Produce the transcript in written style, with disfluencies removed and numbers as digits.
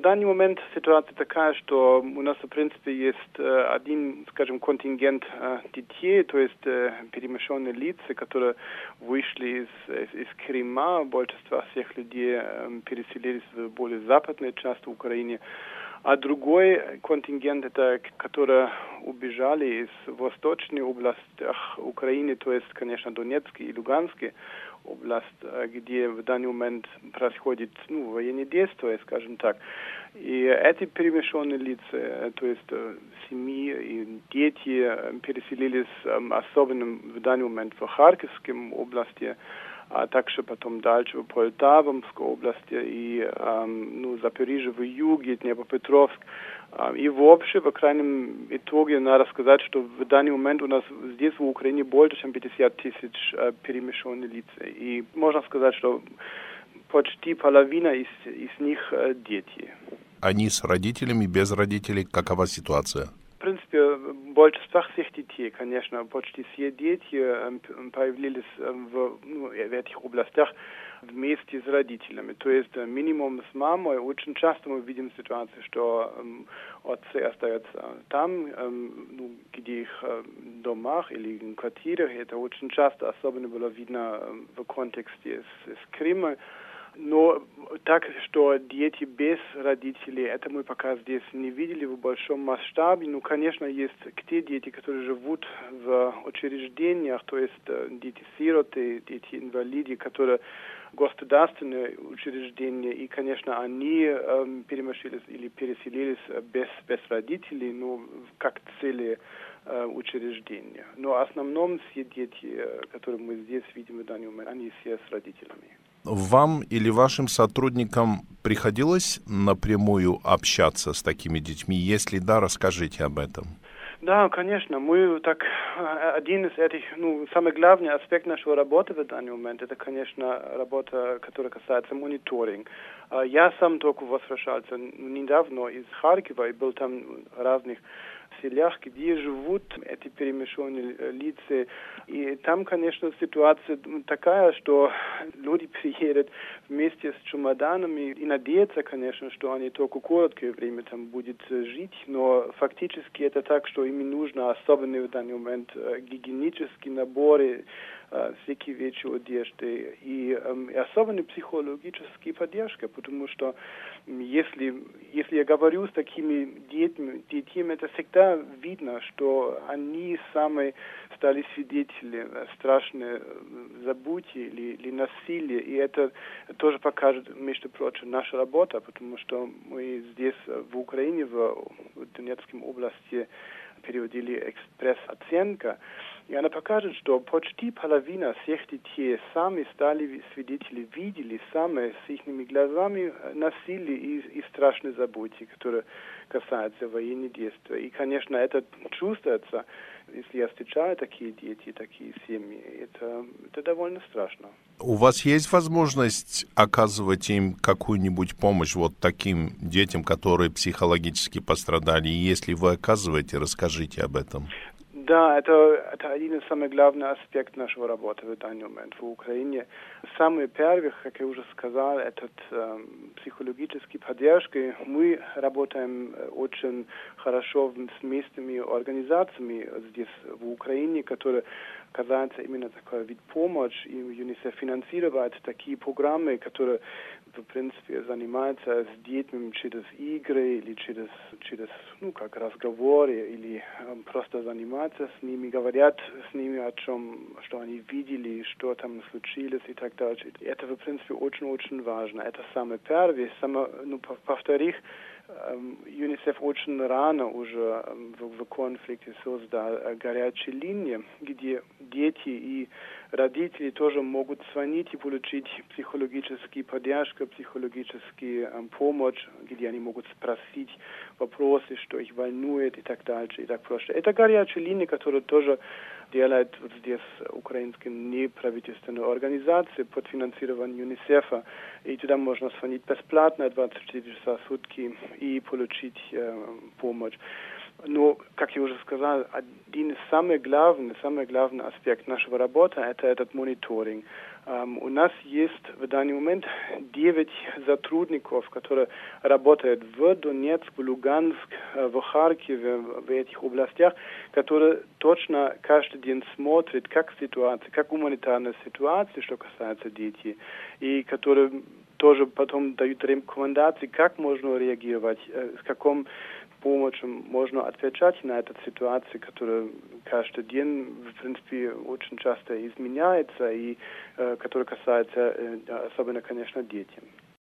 данный момент ситуация такая, что у нас, в принципе, есть один, скажем, контингент детей, то есть перемещенные лица, которые вышли из Крыма. Большинство всех людей переселились в более западную часть Украины. А другой контингент, это которые убежали из восточной области Украины, то есть, конечно, Донецкой и Луганской область, где в данный момент происходит военные действия, скажем так. И эти перемещенные лица, то есть семьи и дети, переселились особенно в данный момент в Харьковской области, а также потом дальше в Полтавской области и Запорожье в юге, Днепропетровск. И вообще, в крайнем итоге, надо сказать, что в данный момент у нас здесь в Украине больше, чем 50 тысяч перемещенных лиц. И можно сказать, что почти половина из них дети. Они с родителями, без родителей? Какова ситуация? В принципе, большинство всех детей, конечно, почти все дети появились в этих областях вместе с родителями. То есть минимум с мамой. Очень часто мы видим ситуацию, что отцы остаются там, где их домах или в квартирах. Это очень часто особенно было видно в контексте с Крыма. Но так, что дети без родителей, это мы пока здесь не видели в большом масштабе. Ну, конечно, есть те дети, которые живут в учреждениях, то есть дети-сироты, дети-инвалиды, которые государственные учреждения, и, конечно, они переместились или переселились без родителей, но как цели учреждения. Но в основном все дети, которые мы здесь видим в данный момент, они все с родителями. Вам или вашим сотрудникам приходилось напрямую общаться с такими детьми? Если да, расскажите об этом. Да, конечно. Мы один из этих, самый главный аспект нашей работы в данный момент, это, конечно, работа, которая касается мониторинга. Я сам только возвращался недавно из Харькова и был там в разных селях, где живут эти перемещенные лица. И там, конечно, ситуация такая, что люди приедут вместе с чемоданами и надеются, конечно, что они только короткое время там будут жить, но фактически это так, что им нужно особенно в данный момент гигиенические наборы, всякие вещи одежды и особенно психологическая поддержка, потому что если я говорю с такими детьми, это всегда видно, что они сами стали свидетелями страшной забудки или насилия, и это тоже покажет, между прочим, наша работа, потому что мы здесь в Украине, в Донецкой области, переводили экспресс-оценка, и она покажет, что почти половина всех детей сами стали свидетелями, видели сами с их глазами насилие и страшные забудки, которые касаются военных действий. И, конечно, это чувствуется, если я встречаю такие дети, такие семьи, это довольно страшно. У вас есть возможность оказывать им какую-нибудь помощь вот таким детям, которые психологически пострадали? И если вы оказываете, расскажите об этом. Да, это один из самых главных аспектов нашей работы в данный момент в Украине. Самый первый, как я уже сказал, это психологическая поддержка. Мы работаем очень хорошо с местными организациями здесь в Украине, которые касаются именно такой вид помощи. И ЮНИСЕФ финансирует такие программы, которые в принципе занимаются с детьми через игры или через как разговоры, или просто заниматься с ними, говорят с ними о чем, что они видели, что там случилось и так далее. Это в принципе очень-очень важно. Это самое первое. Во-вторых, ЮНИСЕФ очень рано уже в конфликте создал горячие линии, где дети и родители тоже могут звонить и получить психологическую поддержку, психологическую помощь, где они могут спросить вопросы, что их волнует и так дальше, и так проще. Это горячая линия, которую тоже делает вот здесь украинская неправительственная организация под финансированием ЮНИСЕФа. И туда можно звонить бесплатно 24 часа в сутки и получить помощь. Но, как я уже сказал, один из самых главных аспектов нашей работы – это этот мониторинг. У нас есть в данный момент 9 сотрудников, которые работают в Донецк, в Луганск, в Харькове, в этих областях, которые точно каждый день смотрят, как ситуация, как гуманитарная ситуация, что касается детей, и которые тоже потом дают рекомендации, как можно реагировать, с каком помощью можно отвечать на эту ситуацию, которая каждый день, в принципе, очень часто изменяется и которая касается особенно, конечно, детей.